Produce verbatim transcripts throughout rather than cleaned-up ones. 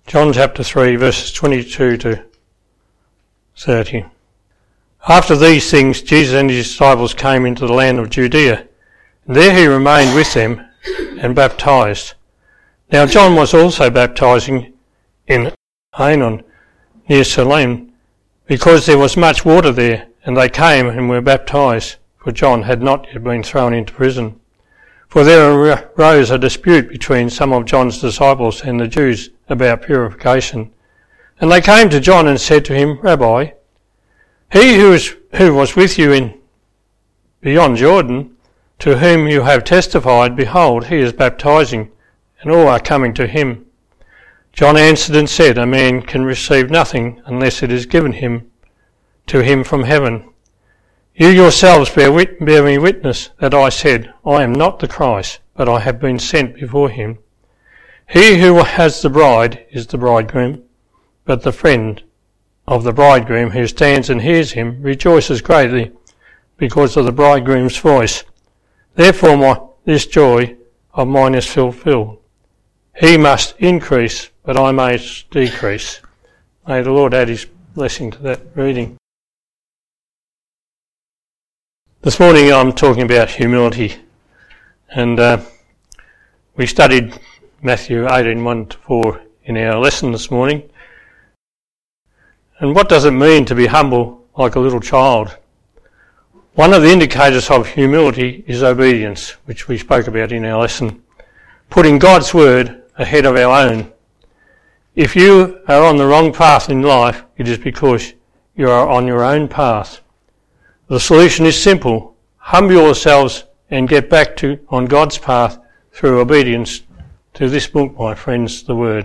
John chapter three, verses twenty-two to thirty. After these things, Jesus and his disciples came into the land of Judea, and there he remained with them and baptized. Now John was also baptizing in Aenon, near Salim, because there was much water there, and they came and were baptized, for John had not yet been thrown into prison. For there arose a dispute between some of John's disciples and the Jews about purification. And they came to John and said to him, Rabbi, he who, is, who was with you in beyond Jordan, to whom you have testified, behold, he is baptizing, and all are coming to him. John answered and said, a man can receive nothing unless it is given him to him from heaven. You yourselves bear, wit- bear me witness that I said, I am not the Christ, but I have been sent before him. He who has the bride is the bridegroom, but the friend of the bridegroom who stands and hears him rejoices greatly because of the bridegroom's voice. Therefore my, this joy of mine is fulfilled. He must increase, but I must decrease. May the Lord add his blessing to that reading. This morning I'm talking about humility, and uh, we studied Matthew eighteen, one to four in our lesson this morning. And what does it mean to be humble like a little child? One of the indicators of humility is obedience, which we spoke about in our lesson, putting God's word ahead of our own. If you are on the wrong path in life, it is because you are on your own path. The solution is simple. Humble yourselves and get back to on God's path through obedience to this book, my friends, the Word.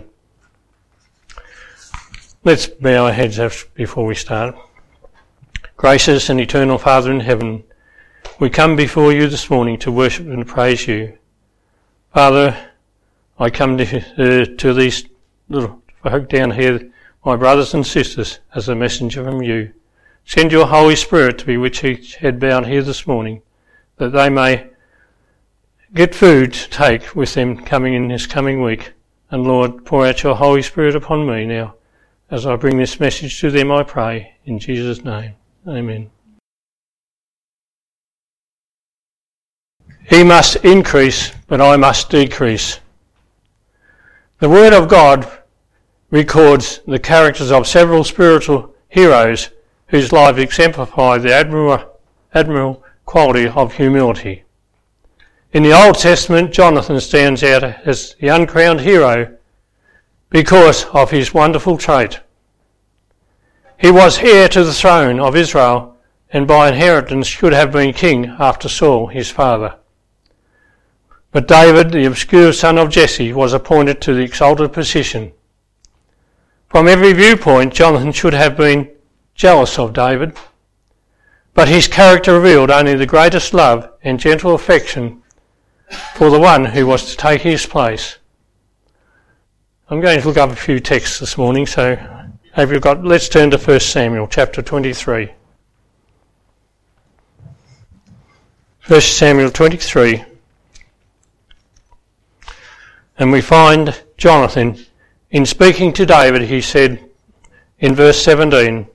Let's bow our heads before we start. Gracious and eternal Father in heaven, we come before you this morning to worship and praise you. Father, I come to, uh, to these little folk down here, my brothers and sisters, as a messenger from you. Send your Holy Spirit to be with each head bowed here this morning, that they may get food to take with them coming in this coming week. And Lord, pour out your Holy Spirit upon me now, as I bring this message to them, I pray, in Jesus' name. Amen. He must increase, but I must decrease. The Word of God records the characters of several spiritual heroes whose lives exemplify the admirable, admirable quality of humility. In the Old Testament, Jonathan stands out as the uncrowned hero because of his wonderful trait. He was heir to the throne of Israel and by inheritance should have been king after Saul, his father. But David, the obscure son of Jesse, was appointed to the exalted position. From every viewpoint, Jonathan should have been jealous of David, but his character revealed only the greatest love and gentle affection for the one who was to take his place. I'm going to look up a few texts this morning, so have you got, let's turn to First Samuel chapter twenty-three. First Samuel twenty-three. And we find Jonathan, in speaking to David, he said in verse seventeen,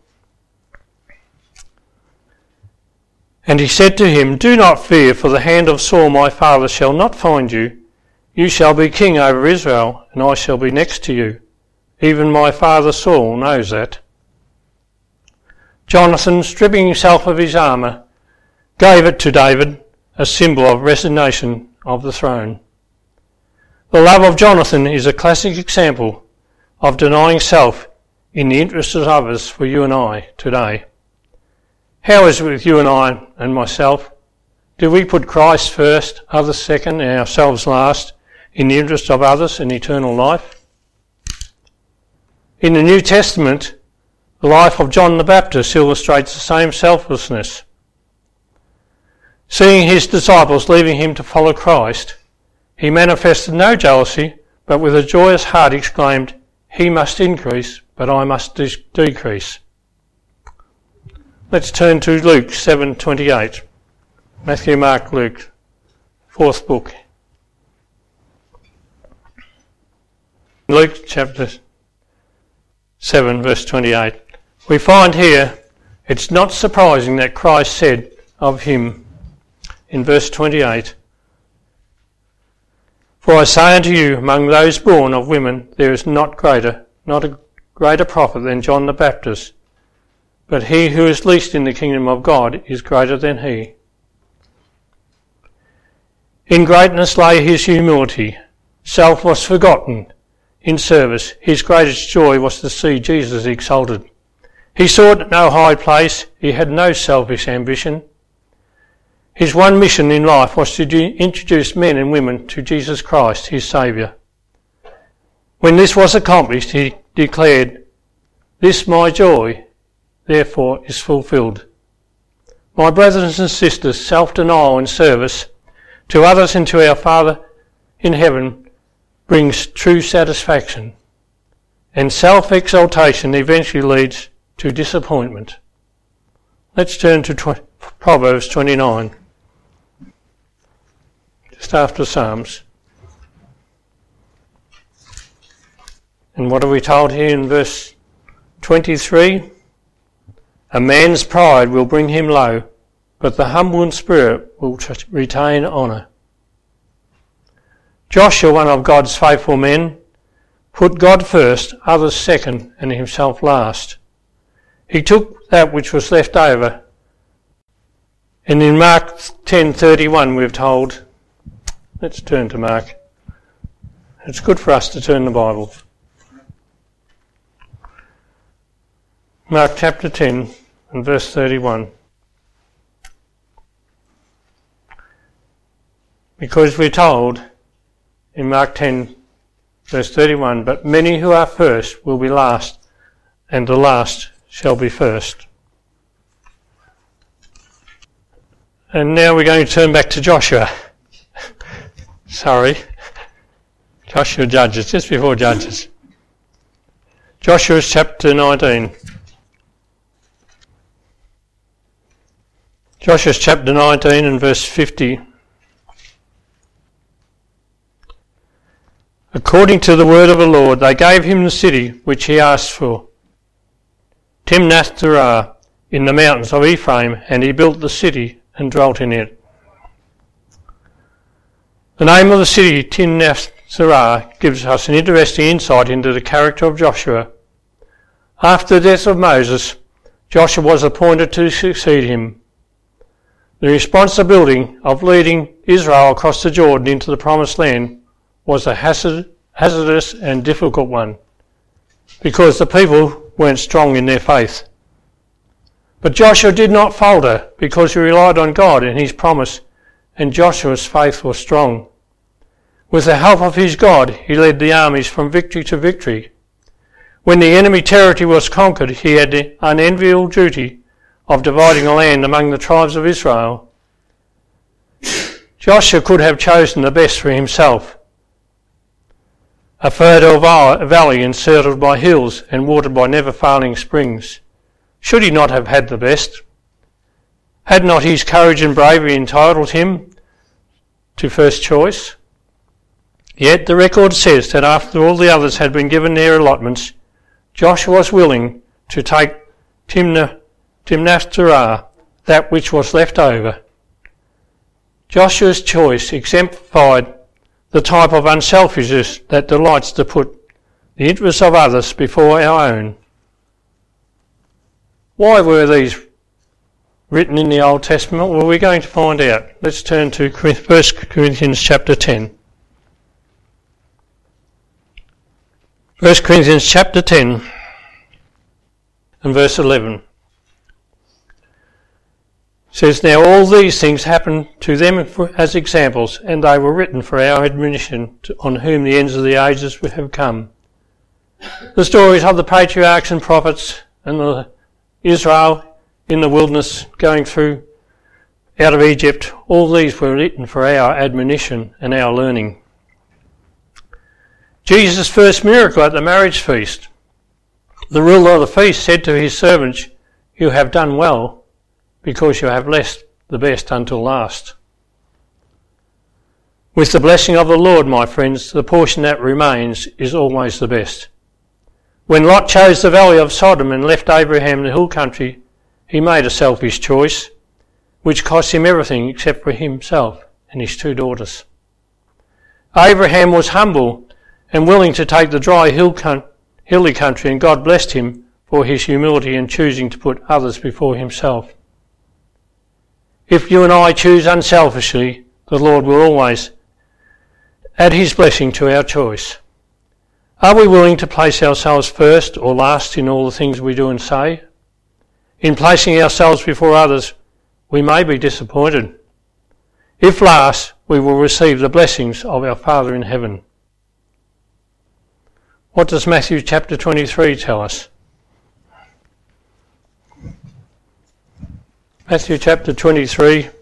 and he said to him, do not fear, for the hand of Saul my father shall not find you. You shall be king over Israel, and I shall be next to you. Even my father Saul knows that. Jonathan, stripping himself of his armour, gave it to David, a symbol of resignation of the throne. The love of Jonathan is a classic example of denying self in the interests of others for you and I today. How is it with you and I and myself? Do we put Christ first, others second, and ourselves last, in the interest of others and eternal life? In the New Testament, the life of John the Baptist illustrates the same selflessness. Seeing his disciples leaving him to follow Christ, he manifested no jealousy, but with a joyous heart exclaimed, he must increase, but I must de- decrease. Let's turn to Luke seven twenty-eight. Matthew, Mark, Luke, fourth book. Luke chapter seven verse twenty-eight. We find here it's not surprising that Christ said of him in verse twenty-eight, "For I say unto you, among those born of women, there is not greater, not a greater prophet than John the Baptist. But he who is least in the kingdom of God is greater than he." In greatness lay his humility. Self was forgotten in service. His greatest joy was to see Jesus exalted. He sought no high place. He had no selfish ambition. His one mission in life was to de- introduce men and women to Jesus Christ, his Saviour. When this was accomplished, he declared, "This my joy, therefore, is fulfilled." My brothers and sisters, self-denial and service to others and to our Father in heaven brings true satisfaction, and self-exaltation eventually leads to disappointment. Let's turn to tw- Proverbs twenty-nine, just after Psalms. And what are we told here in verse twenty-three? "A man's pride will bring him low, but the humble in spirit will t- retain honour." Joshua, one of God's faithful men, put God first, others second, and himself last. He took that which was left over. And in Mark ten thirty-one we're told, let's turn to Mark. It's good for us to turn the Bible. Mark chapter ten and verse thirty-one. Because we're told in Mark ten verse thirty-one, "But many who are first will be last, and the last shall be first." And now we're going to turn back to Joshua. Sorry. Joshua Judges, just before Judges. Joshua chapter nineteen. Joshua chapter nineteen and verse fifty. "According to the word of the Lord, they gave him the city which he asked for, Timnath-Serah, in the mountains of Ephraim, and he built the city and dwelt in it." The name of the city, Timnath-Serah, gives us an interesting insight into the character of Joshua. After the death of Moses, Joshua was appointed to succeed him. The responsibility of leading Israel across the Jordan into the promised land was a hazard, hazardous and difficult one, because the people weren't strong in their faith. But Joshua did not falter, because he relied on God and his promise, and Joshua's faith was strong. With the help of his God, he led the armies from victory to victory. When the enemy territory was conquered, he had the unenviable duty of dividing the land among the tribes of Israel. Joshua could have chosen the best for himself, a fertile valley encircled by hills and watered by never-failing springs. Should he not have had the best? Had not his courage and bravery entitled him to first choice? Yet the record says that after all the others had been given their allotments, Joshua was willing to take Timnah, Timnath-Serah, that which was left over. Joshua's choice exemplified the type of unselfishness that delights to put the interests of others before our own. Why were these written in the Old Testament? Well, we're going to find out. Let's turn to First Corinthians chapter ten. First Corinthians chapter ten and verse eleven. It says, "Now all these things happened to them for, as examples, and they were written for our admonition, to, on whom the ends of the ages have come." The stories of the patriarchs and prophets and the Israel in the wilderness going through out of Egypt, all these were written for our admonition and our learning. Jesus' first miracle at the marriage feast. The ruler of the feast said to his servants, "You have done well, because you have left the best until last." With the blessing of the Lord, my friends, the portion that remains is always the best. When Lot chose the valley of Sodom and left Abraham the hill country, he made a selfish choice, which cost him everything except for himself and his two daughters. Abraham was humble and willing to take the dry hill con- hilly country, and God blessed him for his humility in choosing to put others before himself. If you and I choose unselfishly, the Lord will always add his blessing to our choice. Are we willing to place ourselves first or last in all the things we do and say? In placing ourselves before others, we may be disappointed. If last, we will receive the blessings of our Father in heaven. What does Matthew chapter twenty-three tell us? Matthew chapter twenty-three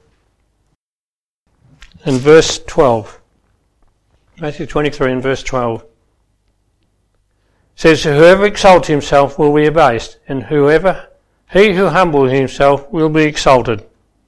and verse twelve. Matthew twenty-three and verse twelve. Says, whoever exalts himself will be abased, and whoever, he who humbles himself will be exalted.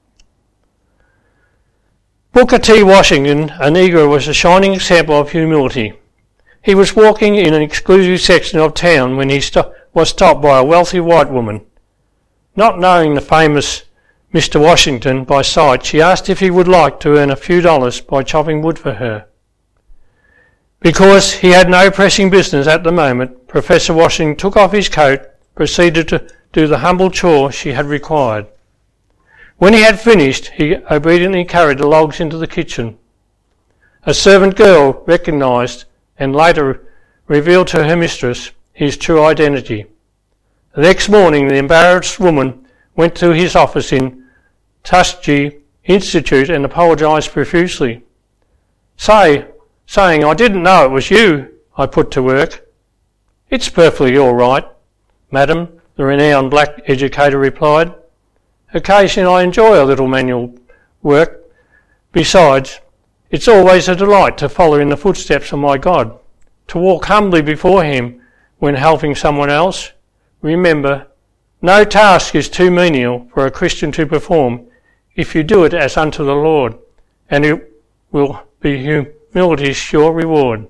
Booker T. Washington, a Negro, was a shining example of humility. He was walking in an exclusive section of town when he sto- was stopped by a wealthy white woman. Not knowing the famous Mister Washington by sight, she asked if he would like to earn a few dollars by chopping wood for her. Because he had no pressing business at the moment, Professor Washington took off his coat, proceeded to do the humble chore she had required. When he had finished, he obediently carried the logs into the kitchen. A servant girl recognised and later revealed to her mistress his true identity. The next morning, the embarrassed woman went to his office in Tuskegee Institute and apologised profusely. Say, saying, I didn't know it was you I put to work. It's perfectly all right, madam, the renowned black educator replied. Occasionally I enjoy a little manual work. Besides, it's always a delight to follow in the footsteps of my God, to walk humbly before him when helping someone else. Remember, no task is too menial for a Christian to perform if you do it as unto the Lord, and it will be humility's sure reward.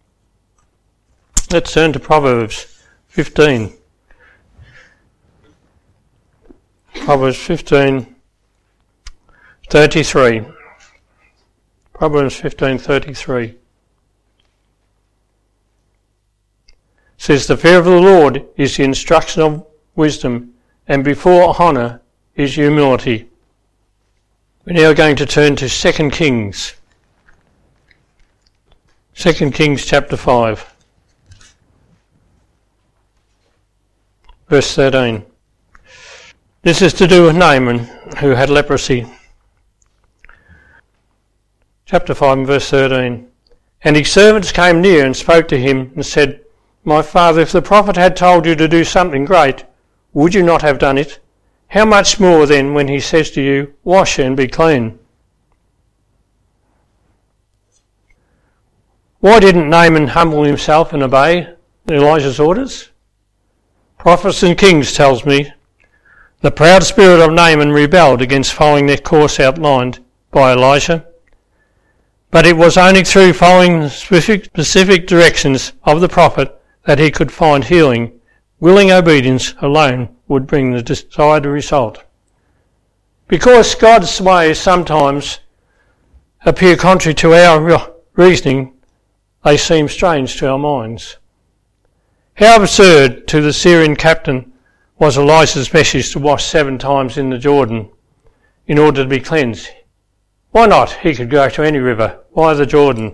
Let's turn to Proverbs fifteen. Proverbs fifteen thirty-three. Proverbs fifteen thirty-three says, the fear of the Lord is the instruction of wisdom, and before honour is humility. We're now going to turn to Second Kings. Second Kings chapter five. Verse thirteen. This is to do with Naaman, who had leprosy. Chapter five and verse thirteen. And his servants came near and spoke to him and said, My father, if the prophet had told you to do something great, would you not have done it? How much more then when he says to you, Wash and be clean? Why didn't Naaman humble himself and obey Elijah's orders? Prophets and Kings tells me, the proud spirit of Naaman rebelled against following the course outlined by Elijah. But it was only through following specific, specific directions of the prophet that he could find healing. Willing obedience alone would bring the desired result. Because God's ways sometimes appear contrary to our reasoning, they seem strange to our minds. How absurd to the Syrian captain was Elijah's message to wash seven times in the Jordan in order to be cleansed. Why not? He could go to any river. Why the Jordan?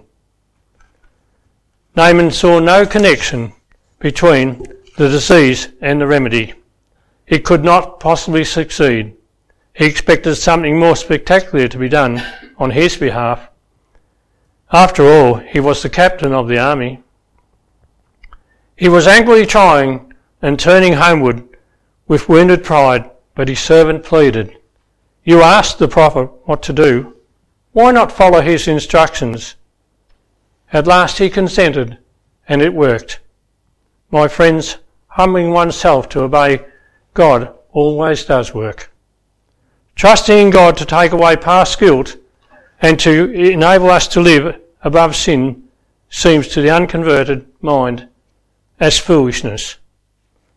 Naaman saw no connection between the disease and the remedy. It could not possibly succeed. He expected something more spectacular to be done on his behalf. After all, he was the captain of the army. He was angrily trying and turning homeward with wounded pride, but his servant pleaded. You asked the prophet what to do. Why not follow his instructions? At last he consented, and it worked. My friends, humbling oneself to obey God always does work. Trusting in God to take away past guilt and to enable us to live above sin seems to the unconverted mind as foolishness.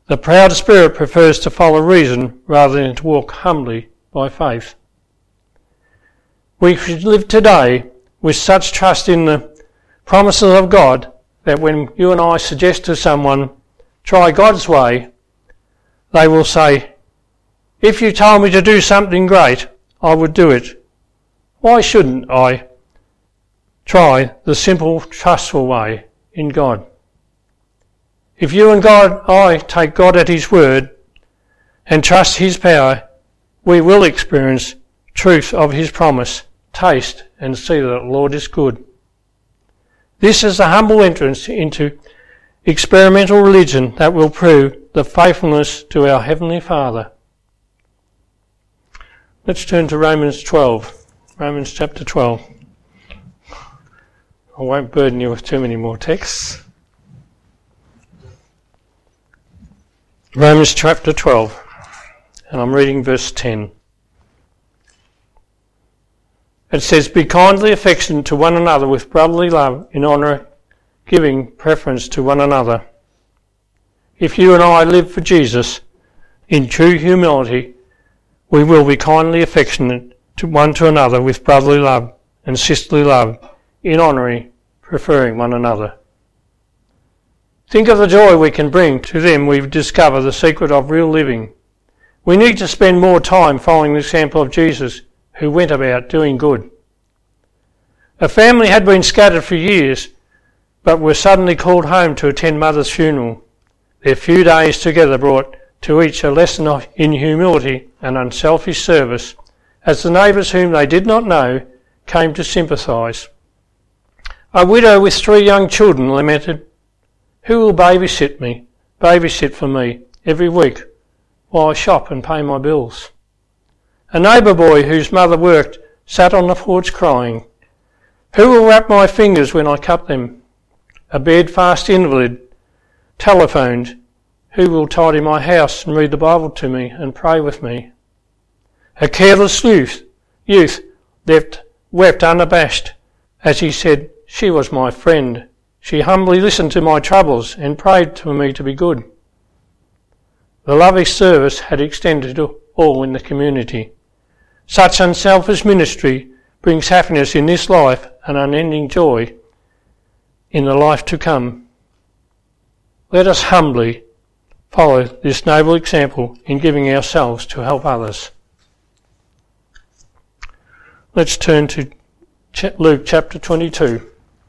The proud spirit prefers to follow reason rather than to walk humbly by faith. We should live today with such trust in the promises of God that when you and I suggest to someone, try God's way, they will say, if you told me to do something great, I would do it. Why shouldn't I try the simple, trustful way in God? If you and God, I take God at his word and trust his power, we will experience truth of his promise, taste and see that the Lord is good. This is a humble entrance into experimental religion that will prove the faithfulness to our Heavenly Father. Let's turn to Romans twelve. Romans chapter twelve. I won't burden you with too many more texts. Romans chapter twelve, and I'm reading verse ten. It says, be kindly affectionate to one another with brotherly love, in honour, giving preference to one another. If you and I live for Jesus in true humility, we will be kindly affectionate to one to another with brotherly love and sisterly love, in honouring, preferring one another. Think of the joy we can bring to them we discover the secret of real living. We need to spend more time following the example of Jesus, who went about doing good. A family had been scattered for years, but were suddenly called home to attend Mother's funeral. Their few days together brought to each a lesson in humility and unselfish service, as the neighbours whom they did not know came to sympathise. A widow with three young children lamented, who will babysit me, babysit for me every week while I shop and pay my bills? A neighbour boy whose mother worked sat on the porch crying, who will wrap my fingers when I cut them? A bedfast invalid telephoned, who will tidy my house and read the Bible to me and pray with me? A careless youth, youth left, wept unabashed as he said, she was my friend. She humbly listened to my troubles and prayed for me to be good. The lavish service had extended to all in the community. Such unselfish ministry brings happiness in this life and unending joy in the life to come. Let us humbly follow this noble example in giving ourselves to help others. Let's turn to Luke chapter twenty-two.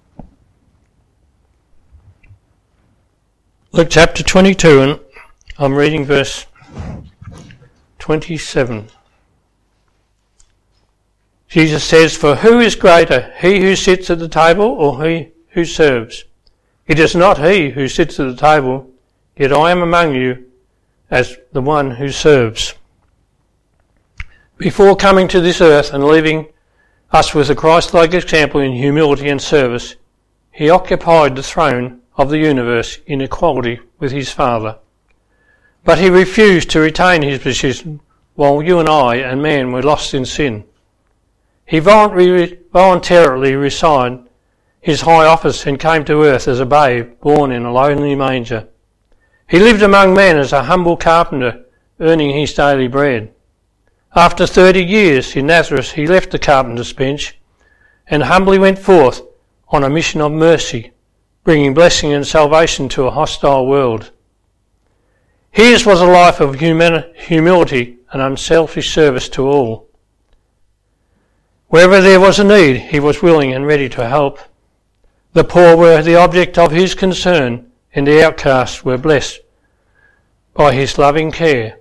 Luke chapter twenty-two, and I'm reading verse twenty-seven. Jesus says, for who is greater, he who sits at the table or he who serves? It is not he who sits at the table, yet I am among you as the one who serves. Before coming to this earth and leaving us with a Christ-like example in humility and service, he occupied the throne of the universe in equality with his Father. But he refused to retain his position while you and I and man were lost in sin. He voluntarily resigned his high office and came to earth as a babe born in a lonely manger. He lived among men as a humble carpenter, earning his daily bread. After thirty years in Nazareth, he left the carpenter's bench and humbly went forth on a mission of mercy, bringing blessing and salvation to a hostile world. His was a life of humility and unselfish service to all. Wherever there was a need, he was willing and ready to help. The poor were the object of his concern, and the outcasts were blessed by his loving care.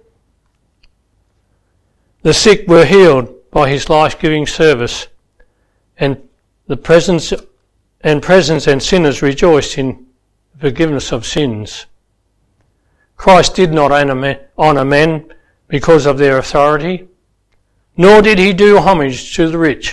The sick were healed by his life-giving service, and the presence and presence and sinners rejoiced in forgiveness of sins. Christ did not honour men because of their authority, nor did he do homage to the rich.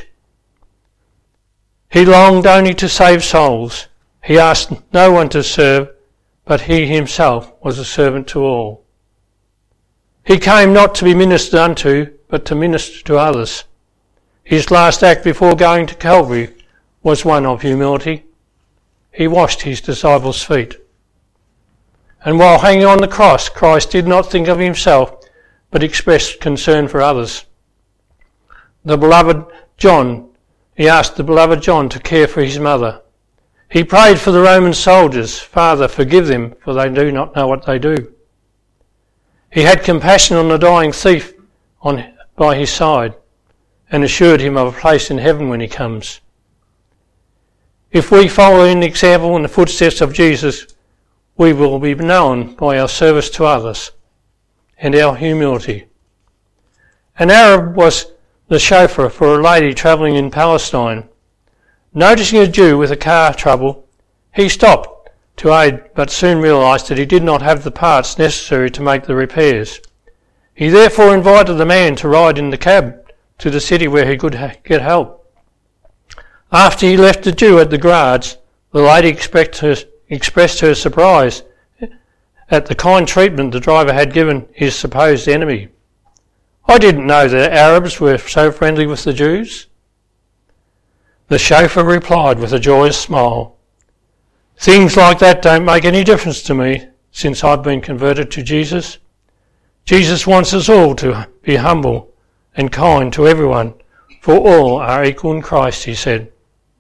He longed only to save souls. He asked no one to serve, but he himself was a servant to all. He came not to be ministered unto, but to minister to others. His last act before going to Calvary was one of humility. He washed his disciples' feet. And while hanging on the cross, Christ did not think of himself, but expressed concern for others. The beloved John, he asked the beloved John to care for his mother. He prayed for the Roman soldiers, "Father, forgive them, for they do not know what they do." He had compassion on the dying thief on, by his side, and assured him of a place in heaven when he comes. If we follow in the example and the footsteps of Jesus, we will be known by our service to others and our humility. An Arab was the chauffeur for a lady travelling in Palestine. Noticing a Jew with a car trouble, he stopped to aid, but soon realised that he did not have the parts necessary to make the repairs. He therefore invited the man to ride in the cab to the city where he could ha- get help. After he left the Jew at the garage, the lady expect her, expressed her surprise at the kind treatment the driver had given his supposed enemy. "I didn't know that Arabs were so friendly with the Jews." The chauffeur replied with a joyous smile, "Things like that don't make any difference to me since I've been converted to Jesus. Jesus wants us all to be humble and kind to everyone, for all are equal in Christ," he said.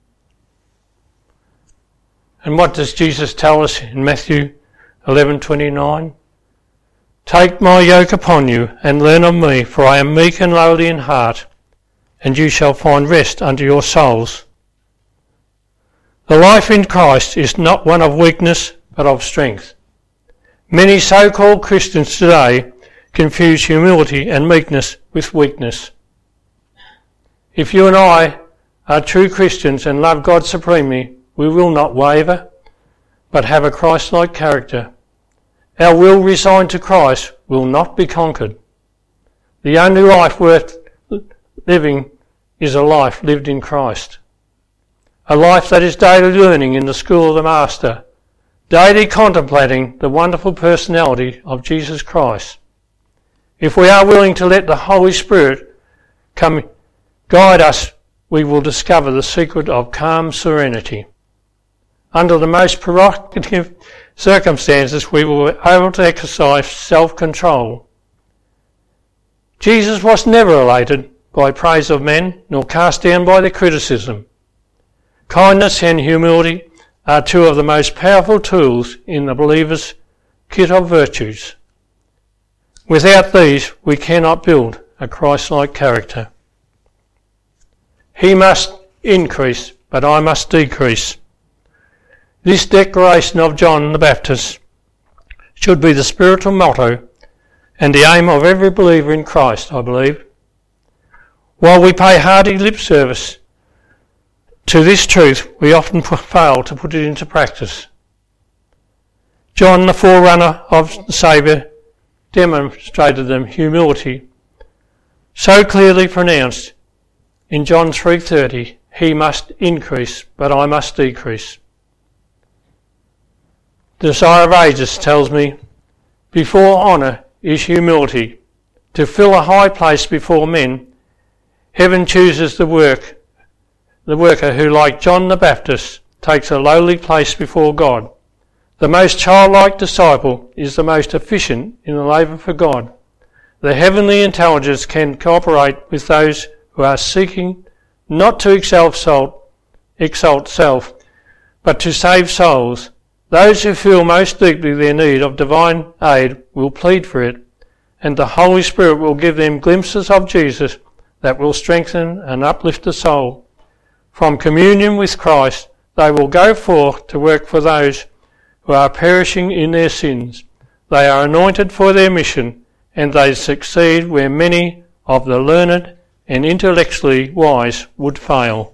And what does Jesus tell us in Matthew eleven twenty-nine? "Take my yoke upon you and learn of me, for I am meek and lowly in heart, and you shall find rest unto your souls." The life in Christ is not one of weakness, but of strength. Many so-called Christians today confuse humility and meekness with weakness. If you and I are true Christians and love God supremely, we will not waver, but have a Christ-like character. Our will resigned to Christ will not be conquered. The only life worth living is a life lived in Christ. A life that is daily learning in the school of the Master, daily contemplating the wonderful personality of Jesus Christ. If we are willing to let the Holy Spirit come guide us, we will discover the secret of calm serenity. Under the most provocative circumstances, we will be able to exercise self-control. Jesus was never elated by praise of men, nor cast down by their criticism. Kindness and humility are two of the most powerful tools in the believer's kit of virtues. Without these, we cannot build a Christ-like character. He must increase, but I must decrease. This declaration of John the Baptist should be the spiritual motto and the aim of every believer in Christ, I believe. While we pay hearty lip service to this truth, we often fail to put it into practice. John, the forerunner of the Saviour, demonstrated them humility so clearly pronounced in John three thirty, "He must increase, but I must decrease." The Desire of Ages tells me, before honour is humility. To fill a high place before men, heaven chooses the work, the worker who, like John the Baptist, takes a lowly place before God. The most childlike disciple is the most efficient in the labour for God. The heavenly intelligence can cooperate with those who are seeking not to exalt, exalt self, but to save souls. Those who feel most deeply their need of divine aid will plead for it, and the Holy Spirit will give them glimpses of Jesus that will strengthen and uplift the soul. From communion with Christ, they will go forth to work for those who are perishing in their sins. They are anointed for their mission, and they succeed where many of the learned and intellectually wise would fail.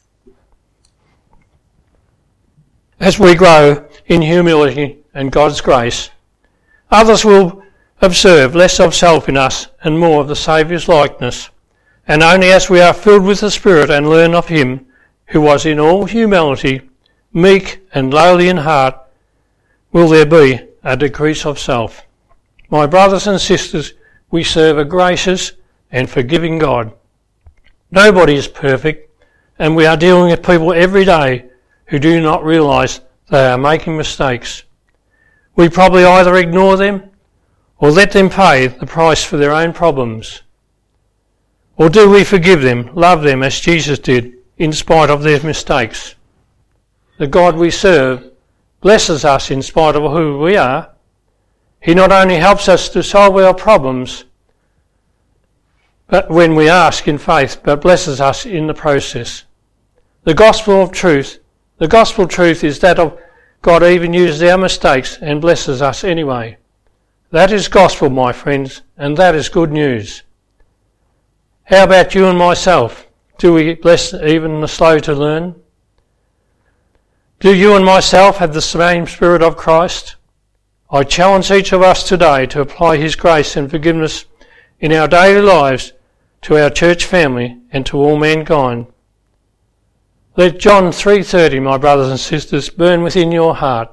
As we grow in humility and God's grace, others will observe less of self in us and more of the Saviour's likeness. And only as we are filled with the Spirit and learn of Him, who was in all humility, meek and lowly in heart, will there be a decrease of self. My brothers and sisters, we serve a gracious and forgiving God. Nobody is perfect, and we are dealing with people every day who do not realise they are making mistakes. we probably either ignore them or let them pay the price for their own problems. Or do we forgive them, love them as Jesus did, in spite of their mistakes? The God we serve blesses us in spite of who we are. He not only helps us to solve our problems, but when we ask in faith, but blesses us in the process. The gospel of truth, the gospel truth is that of God even uses our mistakes and blesses us anyway. That is gospel, my friends, and that is good news. How about you and myself? Do we bless even the slow to learn? Do you and myself have the same Spirit of Christ? I challenge each of us today to apply His grace and forgiveness in our daily lives, to our church family, and to all mankind. Let John three thirty, my brothers and sisters, burn within your heart.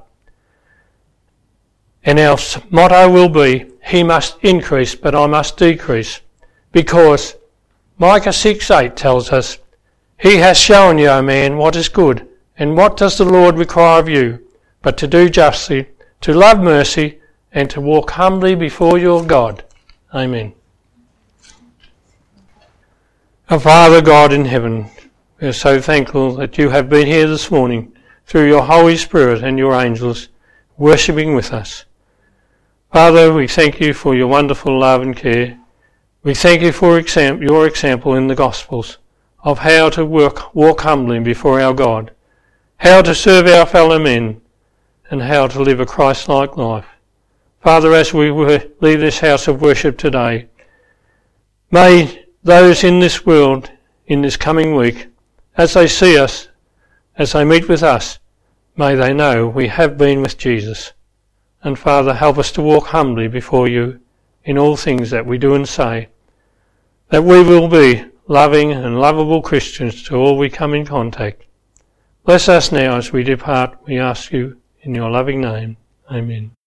And our motto will be, He must increase, but I must decrease. Because Micah six eight tells us, He has shown you, O man, what is good, and what does the Lord require of you, but to do justly, to love mercy, and to walk humbly before your God. Amen. Our Father God in heaven, we are so thankful that you have been here this morning through your Holy Spirit and your angels worshipping with us. Father, we thank you for your wonderful love and care. We thank you for exam- your example in the Gospels of how to work, walk humbly before our God, how to serve our fellow men, and how to live a Christ-like life. Father, as we leave this house of worship today, may those in this world, in this coming week, as they see us, as they meet with us, may they know we have been with Jesus. And Father, help us to walk humbly before you in all things that we do and say, that we will be loving and lovable Christians to all we come in contact. Bless us now as we depart, we ask you in your loving name. Amen.